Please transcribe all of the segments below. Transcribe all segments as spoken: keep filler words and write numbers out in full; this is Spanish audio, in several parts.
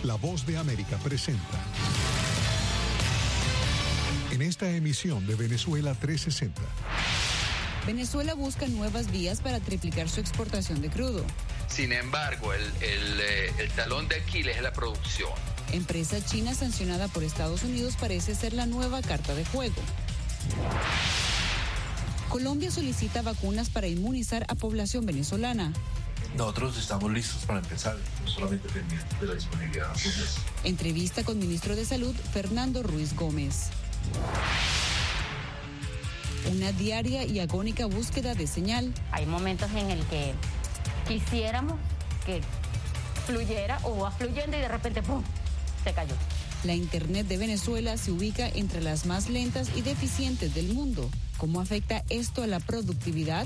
La Voz de América presenta. En esta emisión de Venezuela trescientos sesenta. Venezuela busca nuevas vías para triplicar su exportación de crudo. Sin embargo, el, el, el talón de Aquiles es la producción. Empresa china sancionada por Estados Unidos parece ser la nueva carta de juego. Colombia solicita vacunas para inmunizar a población venezolana. Nosotros estamos listos para empezar, no solamente pendientes de la disponibilidad de vacunas. Entrevista con ministro de Salud, Fernando Ruiz Gómez. Una diaria y agónica búsqueda de señal. Hay momentos en el que quisiéramos que fluyera o va fluyendo y de repente ¡pum!, se cayó. La Internet de Venezuela se ubica entre las más lentas y deficientes del mundo. ¿Cómo afecta esto a la productividad?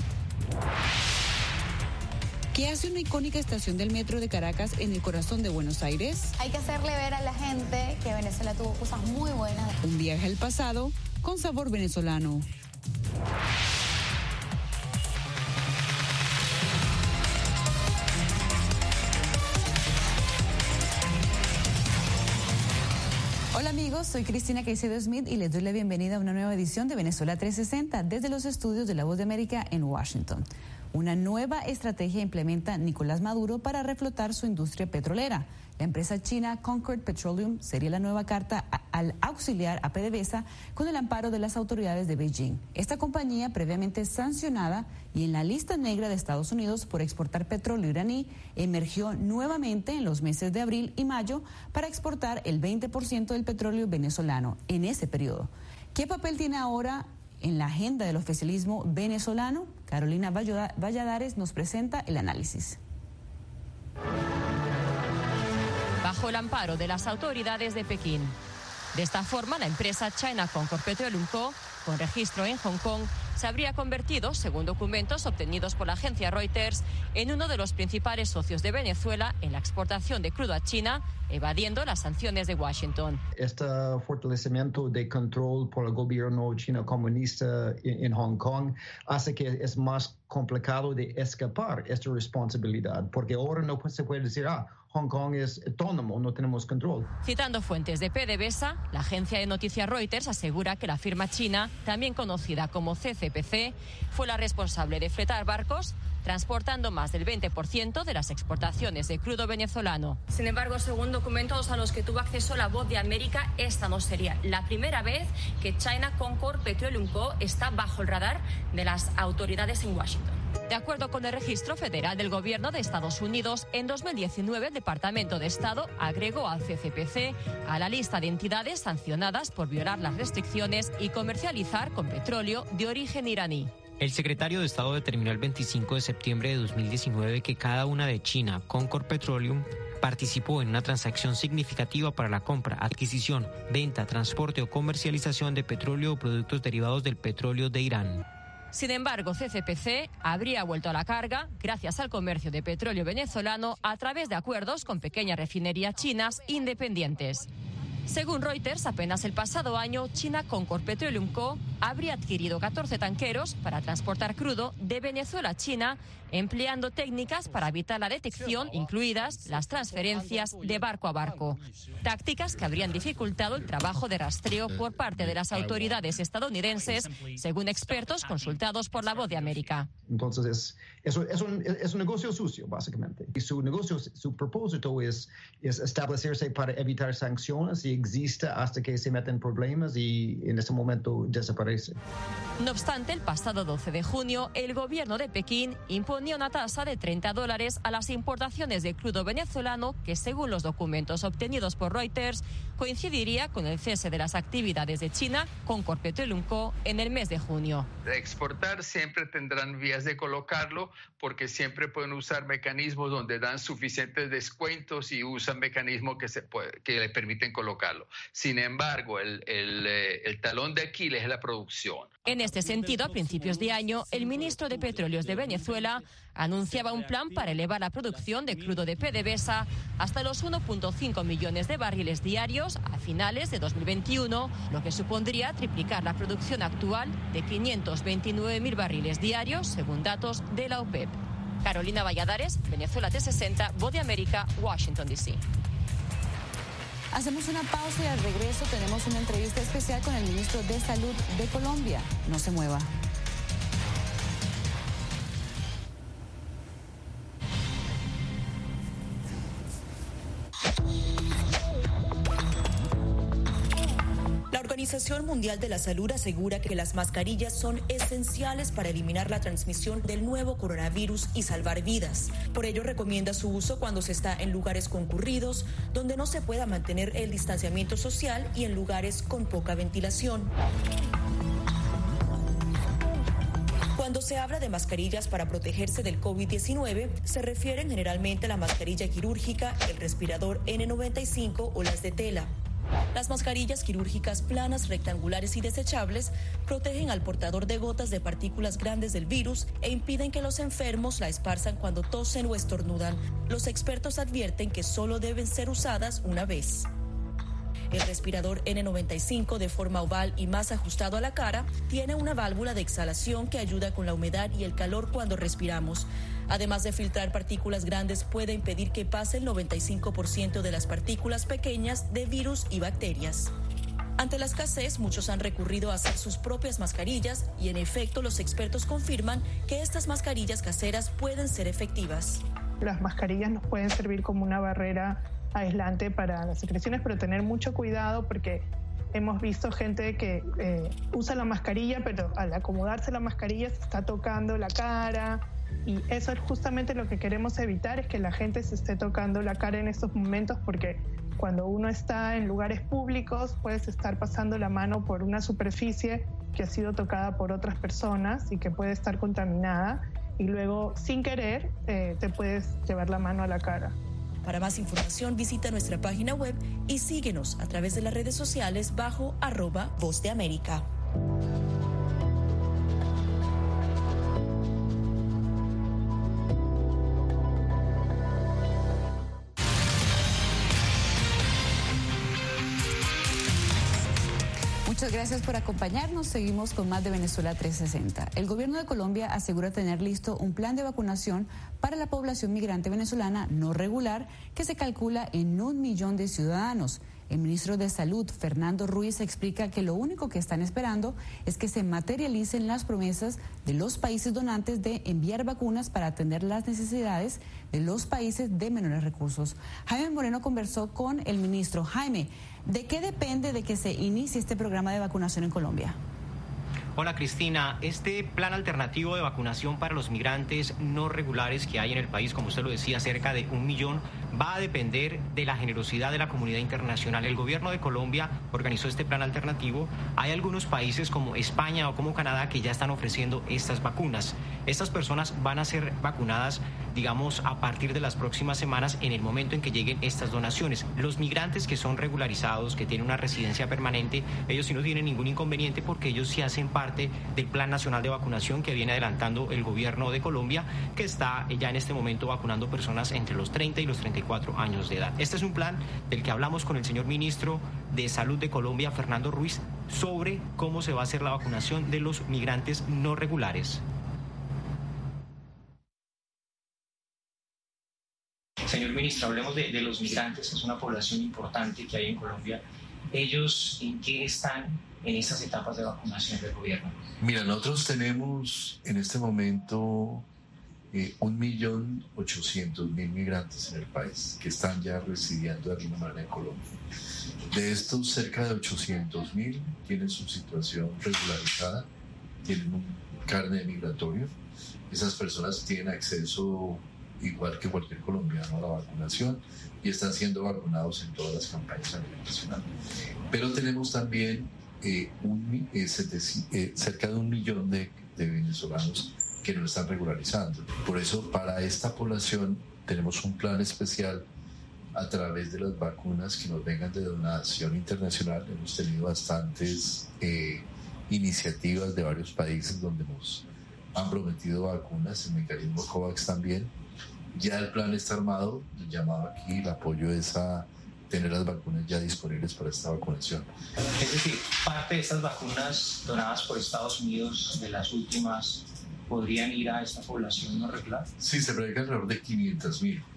¿Qué hace una icónica estación del metro de Caracas en el corazón de Buenos Aires? Hay que hacerle ver a la gente que Venezuela tuvo cosas muy buenas. Un viaje al pasado con sabor venezolano. Hola amigos, soy Cristina Caicedo Smith y les doy la bienvenida a una nueva edición de Venezuela trescientos sesenta desde los estudios de La Voz de América en Washington. Una nueva estrategia implementa Nicolás Maduro para reflotar su industria petrolera. La empresa china Concord Petroleum sería la nueva carta a, al auxiliar a PDVSA con el amparo de las autoridades de Beijing. Esta compañía, previamente sancionada y en la lista negra de Estados Unidos por exportar petróleo iraní, emergió nuevamente en los meses de abril y mayo para exportar el veinte por ciento del petróleo venezolano en ese periodo. ¿Qué papel tiene ahora en la agenda del oficialismo venezolano? Carolina Valladares nos presenta el análisis. Bajo el amparo de las autoridades de Pekín. De esta forma, la empresa China Concord Petroleum Co., con registro en Hong Kong, se habría convertido, según documentos obtenidos por la agencia Reuters, en uno de los principales socios de Venezuela en la exportación de crudo a China, evadiendo las sanciones de Washington. Este fortalecimiento de control por el gobierno chino comunista en, en Hong Kong hace que es más complicado de escapar esta responsabilidad, porque ahora no se puede decir, ah, Hong Kong es autónomo, no tenemos control. Citando fuentes de PDVSA, la agencia de noticias Reuters asegura que la firma china, también conocida como C C P C, fue la responsable de fletar barcos transportando más del veinte por ciento de las exportaciones de crudo venezolano. Sin embargo, según documentos a los que tuvo acceso La Voz de América, esta no sería la primera vez que China Concord Petroleum Co. está bajo el radar de las autoridades en Washington. De acuerdo con el registro federal del gobierno de Estados Unidos, en dos mil diecinueve el Departamento de Estado agregó al C C P C a la lista de entidades sancionadas por violar las restricciones y comercializar con petróleo de origen iraní. El secretario de Estado determinó el veinticinco de septiembre de dos mil diecinueve que cada una de China, Concord Petroleum, participó en una transacción significativa para la compra, adquisición, venta, transporte o comercialización de petróleo o productos derivados del petróleo de Irán. Sin embargo, C C P C habría vuelto a la carga gracias al comercio de petróleo venezolano a través de acuerdos con pequeñas refinerías chinas independientes. Según Reuters, apenas el pasado año, China Concord Petroleum Co. habría adquirido catorce tanqueros para transportar crudo de Venezuela a China, empleando técnicas para evitar la detección, incluidas las transferencias de barco a barco. Tácticas que habrían dificultado el trabajo de rastreo por parte de las autoridades estadounidenses, según expertos consultados por La Voz de América. Entonces, es, es, es, un, es un negocio sucio, básicamente. Y su negocio, su propósito es, es establecerse para evitar sanciones y existe hasta que se meten problemas y en ese momento desaparece. No obstante, el pasado doce de junio, el gobierno de Pekín imponía una tasa de treinta dólares a las importaciones de crudo venezolano que, según los documentos obtenidos por Reuters, coincidiría con el cese de las actividades de China Concord Petroleum Co. en el mes de junio. De exportar siempre tendrán vías de colocarlo porque siempre pueden usar mecanismos donde dan suficientes descuentos y usan mecanismos que, se puede, que le permiten colocarlo. Sin embargo, el, el, el talón de Aquiles es la producción. En este sentido, a principios de año, el ministro de Petróleos de Venezuela anunciaba un plan para elevar la producción de crudo de PDVSA hasta los uno punto cinco millones de barriles diarios a finales de dos mil veintiuno, lo que supondría triplicar la producción actual de quinientos veintinueve mil barriles diarios, según datos de la OPEP. Carolina Valladares, Venezuela T sesenta, Voz de América, Washington, D C Hacemos una pausa y al regreso tenemos una entrevista especial con el ministro de Salud de Colombia. No se mueva. La Organización Mundial de la Salud asegura que las mascarillas son esenciales para eliminar la transmisión del nuevo coronavirus y salvar vidas. Por ello, recomienda su uso cuando se está en lugares concurridos, donde no se pueda mantener el distanciamiento social y en lugares con poca ventilación. Cuando se habla de mascarillas para protegerse del COVID diecinueve, se refieren generalmente a la mascarilla quirúrgica, el respirador ene noventa y cinco o las de tela. Las mascarillas quirúrgicas planas, rectangulares y desechables protegen al portador de gotas de partículas grandes del virus e impiden que los enfermos la esparzan cuando tosen o estornudan. Los expertos advierten que solo deben ser usadas una vez. El respirador ene noventa y cinco, de forma oval y más ajustado a la cara, tiene una válvula de exhalación que ayuda con la humedad y el calor cuando respiramos. Además de filtrar partículas grandes, puede impedir que pase el noventa y cinco por ciento de las partículas pequeñas de virus y bacterias. Ante la escasez, muchos han recurrido a hacer sus propias mascarillas y, en efecto, los expertos confirman que estas mascarillas caseras pueden ser efectivas. Las mascarillas nos pueden servir como una barrera aislante para las secreciones, pero tener mucho cuidado porque hemos visto gente que eh, usa la mascarilla, pero al acomodarse la mascarilla se está tocando la cara, y eso es justamente lo que queremos evitar, es que la gente se esté tocando la cara en estos momentos, porque cuando uno está en lugares públicos puedes estar pasando la mano por una superficie que ha sido tocada por otras personas y que puede estar contaminada, y luego sin querer eh, te puedes llevar la mano a la cara. Para más información, visita nuestra página web y síguenos a través de las redes sociales bajo arroba Voz de América. Muchas gracias por acompañarnos. Seguimos con más de Venezuela trescientos sesenta. El gobierno de Colombia asegura tener listo un plan de vacunación para la población migrante venezolana no regular que se calcula en un millón de ciudadanos. El ministro de Salud, Fernando Ruiz, explica que lo único que están esperando es que se materialicen las promesas de los países donantes de enviar vacunas para atender las necesidades de los países de menores recursos. Jaime Moreno conversó con el ministro. Jaime, ¿de qué depende de que se inicie este programa de vacunación en Colombia? Hola Cristina, este plan alternativo de vacunación para los migrantes no regulares que hay en el país, como usted lo decía, cerca de un millón, va a depender de la generosidad de la comunidad internacional. El gobierno de Colombia organizó este plan alternativo. Hay algunos países como España o como Canadá que ya están ofreciendo estas vacunas. Estas personas van a ser vacunadas, digamos, a partir de las próximas semanas en el momento en que lleguen estas donaciones. Los migrantes que son regularizados, que tienen una residencia permanente, ellos sí no tienen ningún inconveniente porque ellos sí hacen parte del Plan Nacional de Vacunación que viene adelantando el gobierno de Colombia, que está ya en este momento vacunando personas entre los treinta y los treinta y cuatro años de edad. Este es un plan del que hablamos con el señor ministro de Salud de Colombia, Fernando Ruiz, sobre cómo se va a hacer la vacunación de los migrantes no regulares. Señor ministro, hablemos de, de los migrantes, que es una población importante que hay en Colombia. ¿Ellos en qué están en estas etapas de vacunación del gobierno? Mira, nosotros tenemos en este momento eh, un millón ochocientos mil migrantes en el país que están ya residiendo de alguna manera en Colombia. De estos, cerca de ochocientos mil tienen su situación regularizada, tienen un carnet migratorio. Esas personas tienen acceso, igual que cualquier colombiano, a la vacunación y están siendo vacunados en todas las campañas a nivel nacional. Pero tenemos también eh, un, eh, eh, cerca de un millón de, de venezolanos que no están regularizando. Por eso, para esta población tenemos un plan especial a través de las vacunas que nos vengan de donación internacional. Hemos tenido bastantes eh, iniciativas de varios países donde nos han prometido vacunas, el mecanismo COVAX también. Ya el plan está armado, el llamado aquí, el apoyo es a tener las vacunas ya disponibles para esta vacunación. Es decir, parte de estas vacunas donadas por Estados Unidos, de las últimas, ¿podrían ir a esta población no regular? Sí, se prevé alrededor de quinientas mil.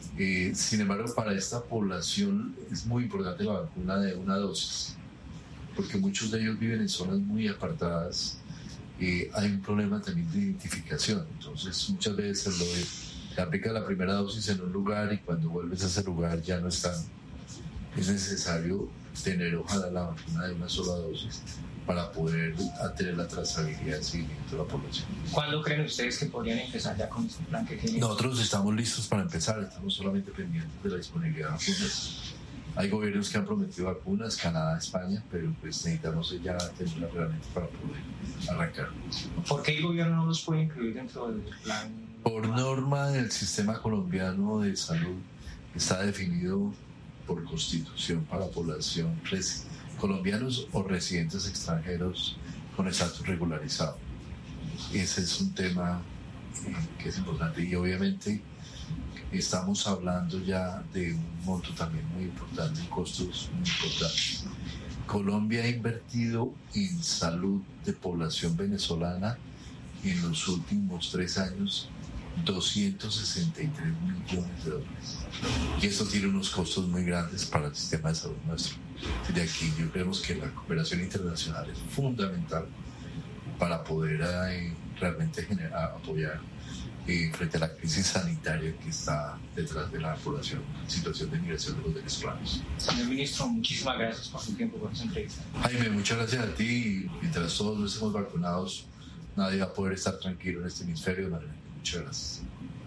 Eh, sin embargo, para esta población es muy importante la vacuna de una dosis, porque muchos de ellos viven en zonas muy apartadas. Eh, hay un problema también de identificación, entonces muchas veces lo de, te aplica la primera dosis en un lugar y cuando vuelves a ese lugar ya no están. Es necesario tener, ojalá, la vacuna de una sola dosis para poder tener la trazabilidad y seguimiento de la población. ¿Cuándo creen ustedes que podrían empezar ya con este plan que tienen? Nosotros estamos listos para empezar, estamos solamente pendientes de la disponibilidad de vacunas. Hay gobiernos que han prometido vacunas, Canadá, España, pero pues necesitamos ya tenerlas realmente para poder arrancar. ¿Por qué el gobierno no los puede incluir dentro del plan? Por norma del sistema colombiano de salud está definido por constitución para la población res, colombianos o residentes extranjeros con estatus regularizado. Ese es un tema eh, que es importante y obviamente estamos hablando ya de un monto también muy importante, costos muy importantes. Colombia ha invertido en salud de población venezolana en los últimos tres años doscientos sesenta y tres millones de dólares. Y eso tiene unos costos muy grandes para el sistema de salud nuestro. De aquí yo creo que la cooperación internacional es fundamental para poder eh, realmente generar, apoyar eh, frente a la crisis sanitaria que está detrás de la población, situación de migración de los venezolanos. Señor ministro, muchísimas gracias por su tiempo, por esta entrevista. Jaime, muchas gracias a ti. Mientras todos nos estemos vacunados, nadie va a poder estar tranquilo en este hemisferio de manera. Muchas gracias.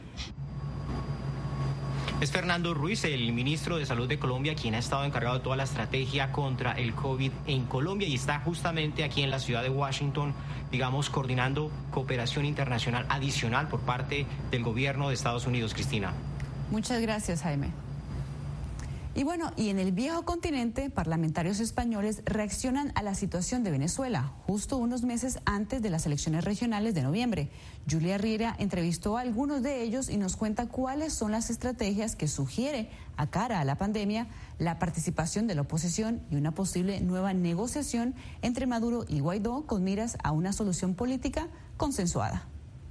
Es Fernando Ruiz, el ministro de Salud de Colombia, quien ha estado encargado de toda la estrategia contra el COVID en Colombia y está justamente aquí en la ciudad de Washington, digamos, coordinando cooperación internacional adicional por parte del gobierno de Estados Unidos. Cristina. Muchas gracias, Jaime. Y bueno, y en el viejo continente, parlamentarios españoles reaccionan a la situación de Venezuela, justo unos meses antes de las elecciones regionales de noviembre. Julia Riera entrevistó a algunos de ellos y nos cuenta cuáles son las estrategias que sugiere, a cara a la pandemia, la participación de la oposición y una posible nueva negociación entre Maduro y Guaidó con miras a una solución política consensuada.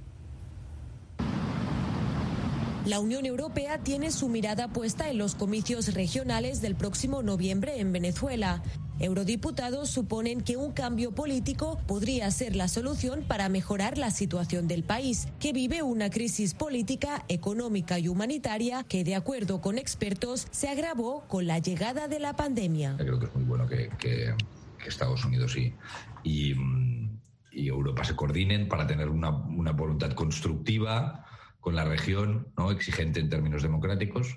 La Unión Europea tiene su mirada puesta en los comicios regionales del próximo noviembre en Venezuela. Eurodiputados suponen que un cambio político podría ser la solución para mejorar la situación del país, que vive una crisis política, económica y humanitaria que, de acuerdo con expertos, se agravó con la llegada de la pandemia. Creo que es muy bueno que, que, que Estados Unidos y, y, y Europa se coordinen para tener una, una voluntad constructiva con la región, ¿no?, exigente en términos democráticos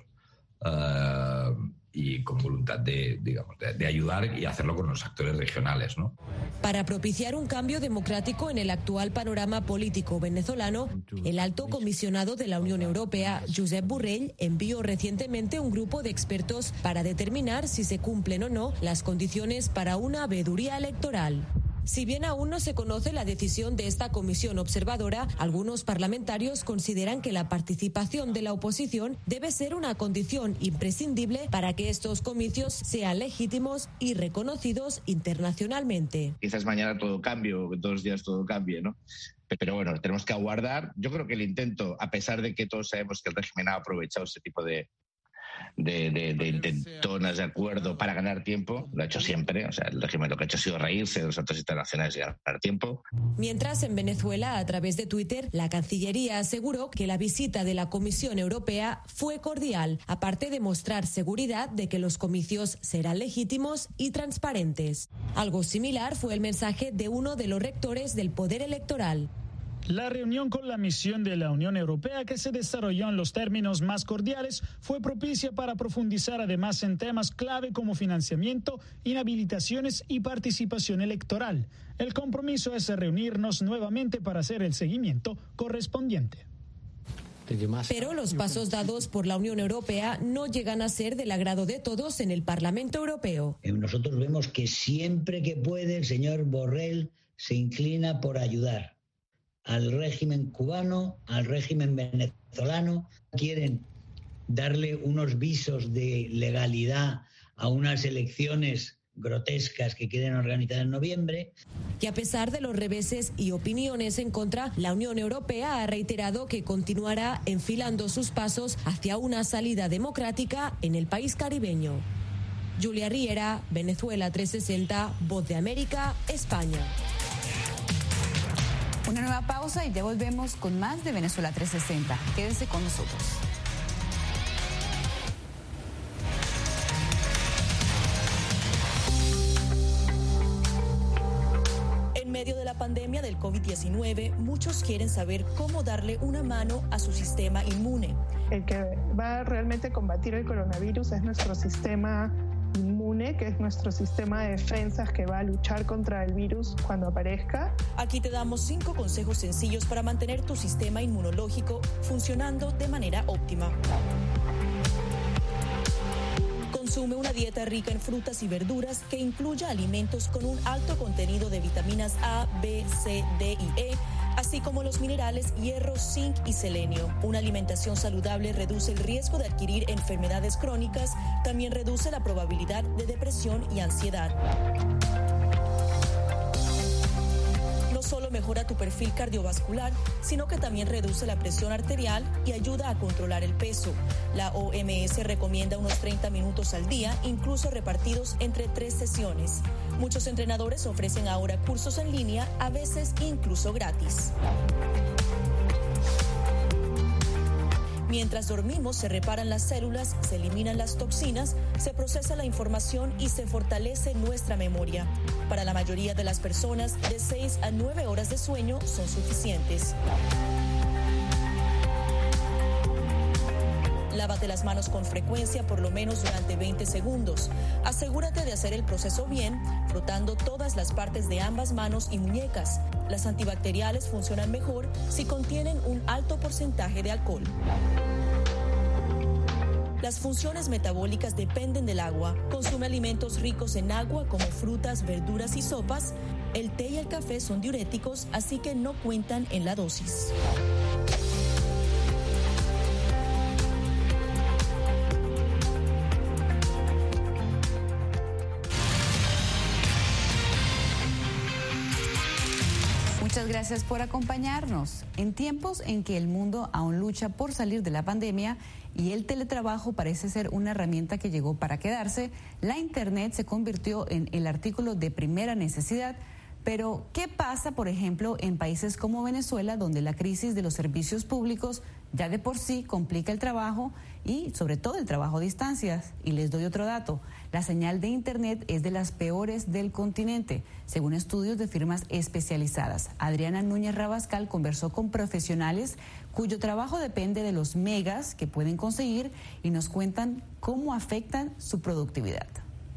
uh, y con voluntad de, digamos, de, de ayudar y hacerlo con los actores regionales, ¿no? Para propiciar un cambio democrático en el actual panorama político venezolano, el alto comisionado de la Unión Europea, Josep Borrell, envió recientemente un grupo de expertos para determinar si se cumplen o no las condiciones para una veeduría electoral. Si bien aún no se conoce la decisión de esta comisión observadora, algunos parlamentarios consideran que la participación de la oposición debe ser una condición imprescindible para que estos comicios sean legítimos y reconocidos internacionalmente. Quizás mañana todo cambie o que todos los días todo cambie, ¿no? Pero bueno, tenemos que aguardar. Yo creo que el intento, a pesar de que todos sabemos que el régimen ha aprovechado este tipo de De, de, de intentonas de acuerdo para ganar tiempo, lo ha hecho siempre, o sea, el régimen lo que ha hecho ha sido reírse de los actores internacionales y ganar tiempo. Mientras en Venezuela, a través de Twitter, la Cancillería aseguró que la visita de la Comisión Europea fue cordial, aparte de mostrar seguridad de que los comicios serán legítimos y transparentes. Algo similar fue el mensaje de uno de los rectores del Poder Electoral. La reunión con la misión de la Unión Europea, que se desarrolló en los términos más cordiales, fue propicia para profundizar además en temas clave como financiamiento, inhabilitaciones y participación electoral. El compromiso es reunirnos nuevamente para hacer el seguimiento correspondiente. Pero los pasos dados por la Unión Europea no llegan a ser del agrado de todos en el Parlamento Europeo. Nosotros vemos que siempre que puede el señor Borrell se inclina por ayudar al régimen cubano, al régimen venezolano. Quieren darle unos visos de legalidad a unas elecciones grotescas que quieren organizar en noviembre. Que a pesar de los reveses y opiniones en contra, la Unión Europea ha reiterado que continuará enfilando sus pasos hacia una salida democrática en el país caribeño. Julia Riera, Venezuela trescientos sesenta, Voz de América, España. Una nueva pausa y ya volvemos con más de Venezuela trescientos sesenta. Quédense con nosotros. En medio de la pandemia del COVID diecinueve, muchos quieren saber cómo darle una mano a su sistema inmune. El que va a realmente combatir el coronavirus es nuestro sistema inmune, que es nuestro sistema de defensas que va a luchar contra el virus cuando aparezca. Aquí te damos cinco consejos sencillos para mantener tu sistema inmunológico funcionando de manera óptima. Consume una dieta rica en frutas y verduras que incluya alimentos con un alto contenido de vitaminas A, B, C, D y E, así como los minerales hierro, zinc y selenio. Una alimentación saludable reduce el riesgo de adquirir enfermedades crónicas, también reduce la probabilidad de depresión y ansiedad. No solo mejora tu perfil cardiovascular, sino que también reduce la presión arterial y ayuda a controlar el peso. La O M S recomienda unos treinta minutos al día, incluso repartidos entre tres sesiones. Muchos entrenadores ofrecen ahora cursos en línea, a veces incluso gratis. Mientras dormimos, se reparan las células, se eliminan las toxinas, se procesa la información y se fortalece nuestra memoria. Para la mayoría de las personas, de seis a nueve horas de sueño son suficientes. Lávate las manos con frecuencia, por lo menos durante veinte segundos. Asegúrate de hacer el proceso bien, frotando todas las partes de ambas manos y muñecas. Las antibacteriales funcionan mejor si contienen un alto porcentaje de alcohol. Las funciones metabólicas dependen del agua. Consume alimentos ricos en agua como frutas, verduras y sopas. El té y el café son diuréticos, así que no cuentan en la dosis. Muchas gracias por acompañarnos. En tiempos en que el mundo aún lucha por salir de la pandemia y el teletrabajo parece ser una herramienta que llegó para quedarse, la Internet se convirtió en el artículo de primera necesidad. Pero, ¿qué pasa, por ejemplo, en países como Venezuela, donde la crisis de los servicios públicos ya de por sí complica el trabajo y, sobre todo, el trabajo a distancias? Y les doy otro dato. La señal de Internet es de las peores del continente, según estudios de firmas especializadas. Adriana Núñez Rabascal conversó con profesionales cuyo trabajo depende de los megas que pueden conseguir y nos cuentan cómo afectan su productividad.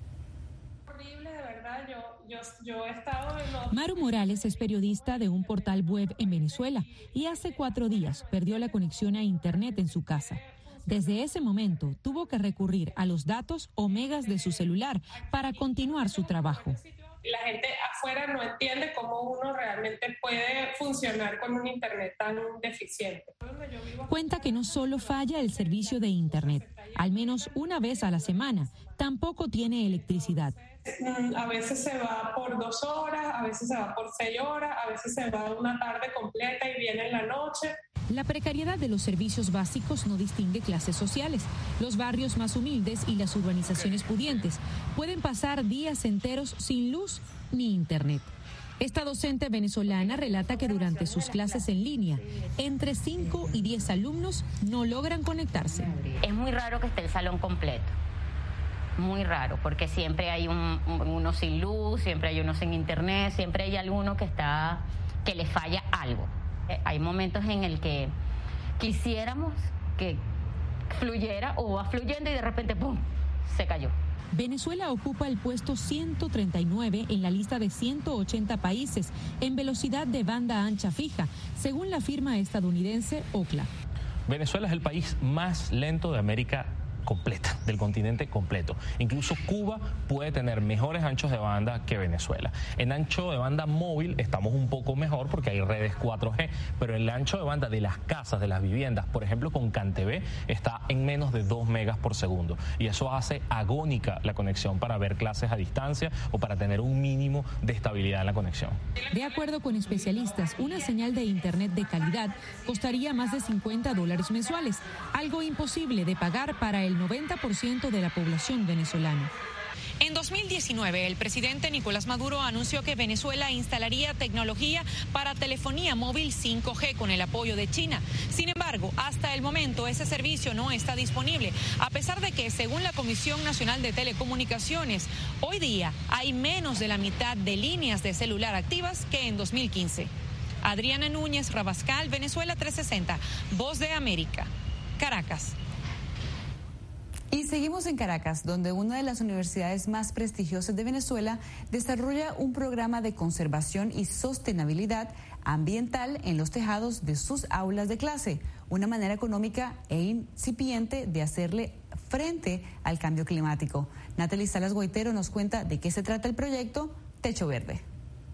Yo, yo he estado en los... Maru Morales es periodista de un portal web en Venezuela y hace cuatro días perdió la conexión a Internet en su casa. Desde ese momento tuvo que recurrir a los datos o megas de su celular para continuar su trabajo. La gente afuera no entiende cómo uno realmente puede funcionar con un Internet tan deficiente. Cuenta que no solo falla el servicio de Internet, al menos una vez a la semana, tampoco tiene electricidad. A veces se va por dos horas, a veces se va por seis horas, a veces se va una tarde completa y viene en la noche. La precariedad de los servicios básicos no distingue clases sociales. Los barrios más humildes y las urbanizaciones pudientes pueden pasar días enteros sin luz ni Internet. Esta docente venezolana relata que durante sus clases en línea, entre cinco y diez alumnos no logran conectarse. Es muy raro que esté el salón completo. Muy raro, porque siempre hay un, uno sin luz, siempre hay uno sin Internet, siempre hay alguno que está, que le falla algo. Hay momentos en el que quisiéramos que fluyera o va fluyendo y de repente ¡pum!, se cayó. Venezuela ocupa el puesto ciento treinta y nueve en la lista de ciento ochenta países en velocidad de banda ancha fija, según la firma estadounidense Ookla. Venezuela es el país más lento de América completa, del continente completo. Incluso Cuba puede tener mejores anchos de banda que Venezuela. En ancho de banda móvil estamos un poco mejor porque hay redes cuatro G, pero el ancho de banda de las casas, de las viviendas, por ejemplo con CanTV, está en menos de dos megas por segundo. Y eso hace agónica la conexión para ver clases a distancia o para tener un mínimo de estabilidad en la conexión. De acuerdo con especialistas, una señal de internet de calidad costaría más de cincuenta dólares mensuales, algo imposible de pagar para el noventa por ciento de la población venezolana. En dos mil diecinueve, el presidente Nicolás Maduro anunció que Venezuela instalaría tecnología para telefonía móvil cinco G con el apoyo de China. Sin embargo, hasta el momento ese servicio no está disponible, a pesar de que, según la Comisión Nacional de Telecomunicaciones, hoy día hay menos de la mitad de líneas de celular activas que en dos mil quince. Adriana Núñez Rabascal, Venezuela trescientos sesenta, Voz de América, Caracas. Y seguimos en Caracas, donde una de las universidades más prestigiosas de Venezuela desarrolla un programa de conservación y sostenibilidad ambiental en los tejados de sus aulas de clase, una manera económica e incipiente de hacerle frente al cambio climático. Natalie Salas Guaitero nos cuenta de qué se trata el proyecto Techo Verde.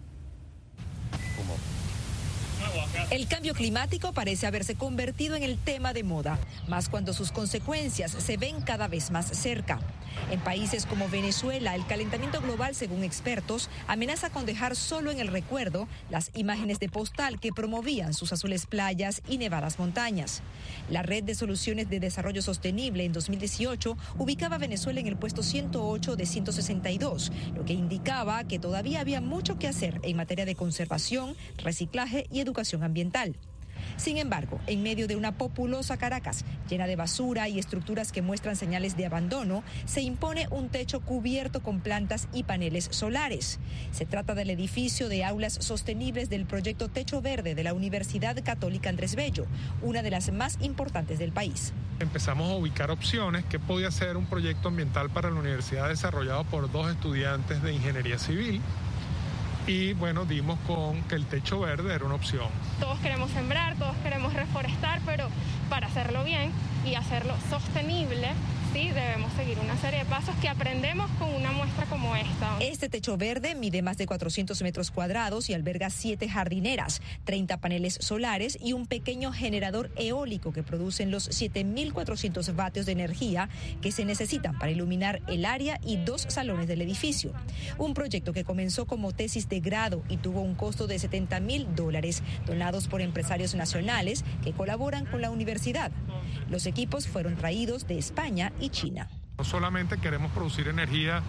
El cambio climático parece haberse convertido en el tema de moda, más cuando sus consecuencias se ven cada vez más cerca. En países como Venezuela, el calentamiento global, según expertos, amenaza con dejar solo en el recuerdo las imágenes de postal que promovían sus azules playas y nevadas montañas. La Red de Soluciones de Desarrollo Sostenible en dos mil dieciocho ubicaba a Venezuela en el puesto ciento ocho de ciento sesenta y dos, lo que indicaba que todavía había mucho que hacer en materia de conservación, reciclaje y educación ambiental. Sin embargo, en medio de una populosa Caracas llena de basura y estructuras que muestran señales de abandono, se impone un techo cubierto con plantas y paneles solares. Se trata del edificio de aulas sostenibles del proyecto Techo Verde de la Universidad Católica Andrés Bello, una de las más importantes del país. Empezamos a ubicar opciones que podía ser un proyecto ambiental para la universidad desarrollado por dos estudiantes de ingeniería civil. Y bueno, dimos con que el techo verde era una opción. Todos queremos sembrar, todos queremos reforestar, pero para hacerlo bien y hacerlo sostenible, sí, debemos seguir una serie de pasos que aprendemos con una muestra como esta. Este techo verde mide más de cuatrocientos metros cuadrados y alberga siete jardineras, treinta paneles solares y un pequeño generador eólico que producen los siete mil cuatrocientos vatios de energía que se necesitan para iluminar el área y dos salones del edificio. Un proyecto que comenzó como tesis de grado y tuvo un costo de setenta mil dólares, donados por empresarios nacionales que colaboran con la universidad. Los equipos fueron traídos de España y China. No solamente queremos producir energía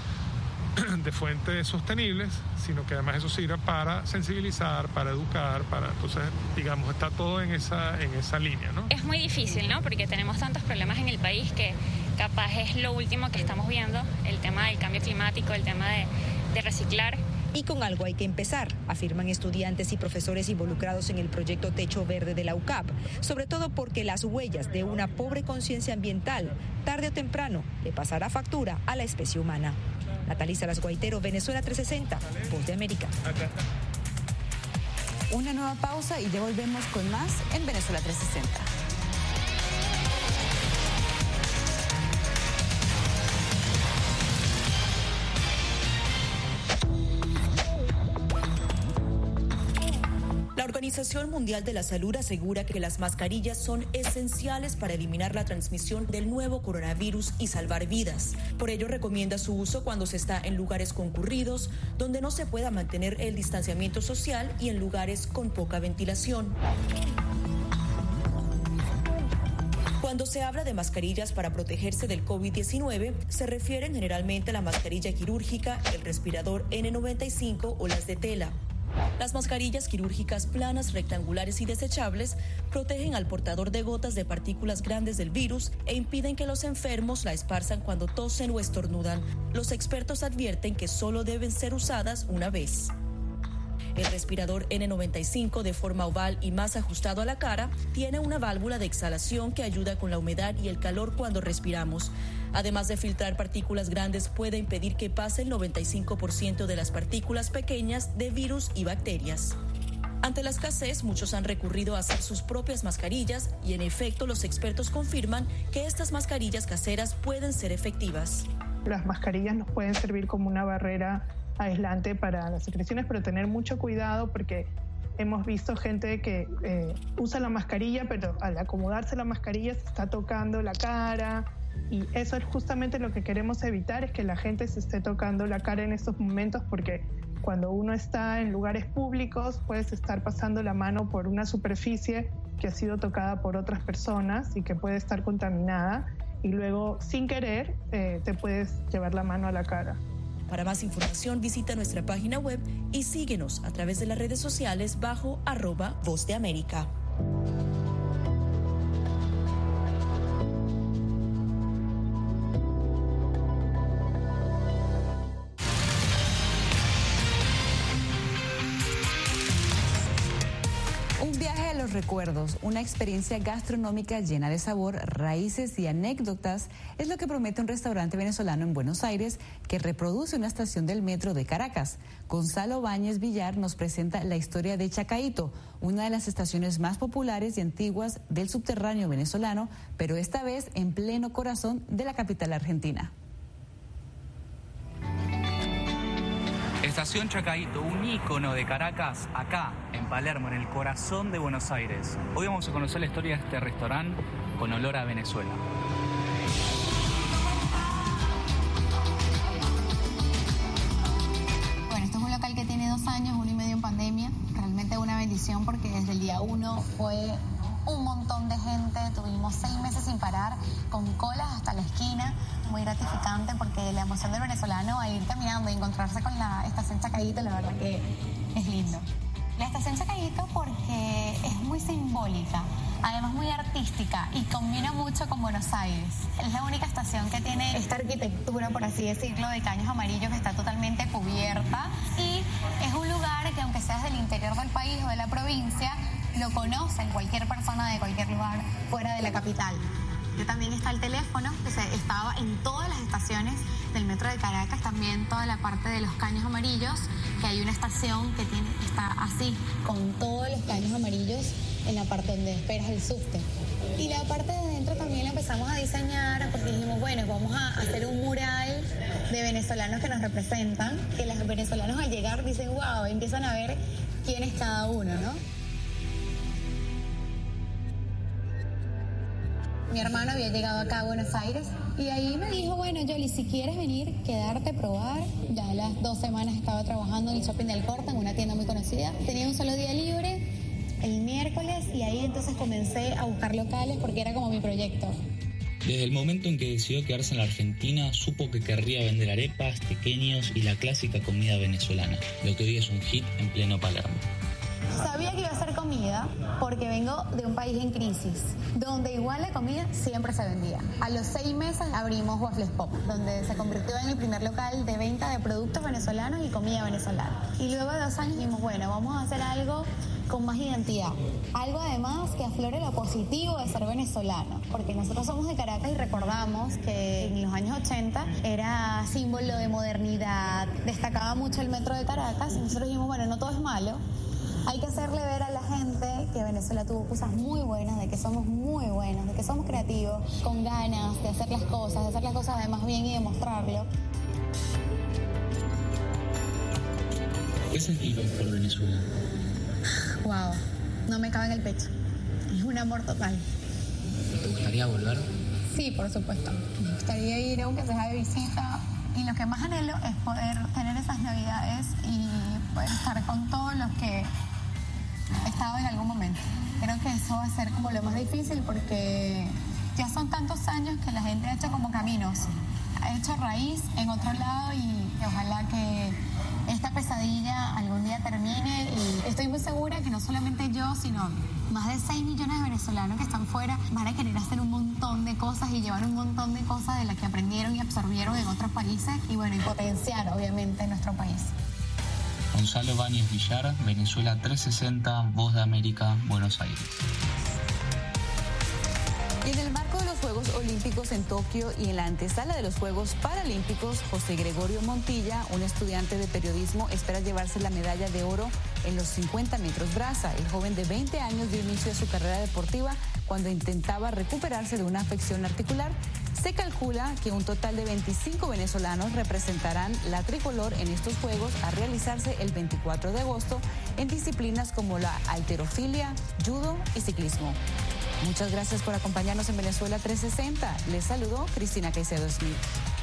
de fuentes sostenibles, sino que además eso sirve para sensibilizar, para educar, para, entonces, digamos, está todo en esa, en esa línea, ¿no? Es muy difícil, ¿no? Porque tenemos tantos problemas en el país que capaz es lo último que estamos viendo, el tema del cambio climático, el tema de, de reciclar. Y con algo hay que empezar, afirman estudiantes y profesores involucrados en el proyecto Techo Verde de la U C A P, sobre todo porque las huellas de una pobre conciencia ambiental, tarde o temprano, le pasará factura a la especie humana. Natalie Salas Guaitero, Venezuela trescientos sesenta, Voz de América. Una nueva pausa y ya volvemos con más en Venezuela trescientos sesenta. La Organización Mundial de la Salud asegura que las mascarillas son esenciales para eliminar la transmisión del nuevo coronavirus y salvar vidas. Por ello, recomienda su uso cuando se está en lugares concurridos, donde no se pueda mantener el distanciamiento social y en lugares con poca ventilación. Cuando se habla de mascarillas para protegerse del COVID diecinueve, se refieren generalmente a la mascarilla quirúrgica, el respirador ene noventa y cinco o las de tela. Las mascarillas quirúrgicas planas, rectangulares y desechables protegen al portador de gotas de partículas grandes del virus e impiden que los enfermos la esparzan cuando tosen o estornudan. Los expertos advierten que solo deben ser usadas una vez. El respirador ene noventa y cinco, de forma oval y más ajustado a la cara, tiene una válvula de exhalación que ayuda con la humedad y el calor cuando respiramos. Además de filtrar partículas grandes, puede impedir que pase el noventa y cinco por ciento de las partículas pequeñas de virus y bacterias. Ante la escasez, muchos han recurrido a hacer sus propias mascarillas y en efecto los expertos confirman que estas mascarillas caseras pueden ser efectivas. Las mascarillas nos pueden servir como una barrera aislante para las secreciones, pero tener mucho cuidado porque hemos visto gente que eh, usa la mascarilla, pero al acomodarse la mascarilla se está tocando la cara. Y eso es justamente lo que queremos evitar, es que la gente se esté tocando la cara en estos momentos, porque cuando uno está en lugares públicos puedes estar pasando la mano por una superficie que ha sido tocada por otras personas y que puede estar contaminada y luego sin querer eh, te puedes llevar la mano a la cara. Para más información visita nuestra página web y síguenos a través de las redes sociales bajo arroba Voz de América. Recuerdos, una experiencia gastronómica llena de sabor, raíces y anécdotas es lo que promete un restaurante venezolano en Buenos Aires que reproduce una estación del metro de Caracas. Gonzalo Báñez Villar nos presenta la historia de Chacaíto, una de las estaciones más populares y antiguas del subterráneo venezolano, pero esta vez en pleno corazón de la capital argentina. Estación Chacaíto, un ícono de Caracas, acá, en Palermo, en el corazón de Buenos Aires. Hoy vamos a conocer la historia de este restaurante con olor a Venezuela. Bueno, esto es un local que tiene dos años, uno y medio en pandemia. Realmente una bendición porque desde el día uno fue un montón de gente. Tuvimos seis meses sin parar, con colas hasta la esquina. Muy gratificante porque la emoción del venezolano al ir caminando y encontrarse con la estación Chacaíto, la verdad que es lindo. La estación Chacaíto porque es muy simbólica, además muy artística y combina mucho con Buenos Aires. Es la única estación que tiene esta arquitectura, por así decirlo, de caños amarillos que está totalmente cubierta y es un lugar que aunque seas del interior del país o de la provincia, lo conocen cualquier persona de cualquier lugar fuera de la capital. Que también está el teléfono, que se, estaba en todas las estaciones del metro de Caracas, también toda la parte de los caños amarillos, que hay una estación que tiene, está así, con todos los caños amarillos en la parte donde esperas el subte. Y la parte de adentro también la empezamos a diseñar porque dijimos, bueno, vamos a hacer un mural de venezolanos que nos representan, que los venezolanos al llegar dicen, wow, empiezan a ver quién es cada uno, ¿no? Mi hermano había llegado acá a Buenos Aires y ahí me dijo, bueno, Yoli, si quieres venir, quedarte, probar. Ya a las dos semanas estaba trabajando en el Shopping del Corta, en una tienda muy conocida. Tenía un solo día libre, el miércoles, y ahí entonces comencé a buscar locales porque era como mi proyecto. Desde el momento en que decidió quedarse en la Argentina, supo que querría vender arepas, tequeños y la clásica comida venezolana, lo que hoy es un hit en pleno Palermo. Sabía que iba a hacer comida porque vengo de un país en crisis, donde igual la comida siempre se vendía. A los seis meses abrimos Waffles Pop, donde se convirtió en el primer local de venta de productos venezolanos y comida venezolana. Y luego de dos años dijimos, bueno, vamos a hacer algo con más identidad. Algo además que aflore lo positivo de ser venezolano, porque nosotros somos de Caracas y recordamos que en los años ochenta era símbolo de modernidad, destacaba mucho el metro de Caracas y nosotros dijimos, bueno, no todo es malo. Hay que hacerle ver a la gente que Venezuela tuvo cosas muy buenas, de que somos muy buenos, de que somos creativos, con ganas de hacer las cosas, de hacer las cosas además bien y demostrarlo. ¿Qué sentís por Venezuela? Wow, no me cabe en el pecho. Es un amor total. ¿Te gustaría volver? Sí, por supuesto. Me gustaría ir aunque sea de visita. Y lo que más anhelo es poder tener esas navidades y poder estar con todos los que he estado en algún momento. Creo que eso va a ser como lo más difícil porque ya son tantos años que la gente ha hecho como caminos, ha hecho raíz en otro lado y ojalá que esta pesadilla algún día termine y estoy muy segura que no solamente yo, sino más de seis millones de venezolanos que están fuera van a querer hacer un montón de cosas y llevar un montón de cosas de las que aprendieron y absorbieron en otros países y bueno, y potenciar obviamente nuestro país. Gonzalo Báñez Villar, Venezuela trescientos sesenta, Voz de América, Buenos Aires. Y en el marco de los Juegos Olímpicos en Tokio y en la antesala de los Juegos Paralímpicos, José Gregorio Montilla, un estudiante de periodismo, espera llevarse la medalla de oro en los cincuenta metros braza. El joven de veinte años dio inicio a su carrera deportiva cuando intentaba recuperarse de una afección articular. Se calcula que un total de veinticinco venezolanos representarán la tricolor en estos Juegos a realizarse el veinticuatro de agosto en disciplinas como la halterofilia, judo y ciclismo. Muchas gracias por acompañarnos en Venezuela trescientos sesenta. Les saludó Cristina Caicedo Smith.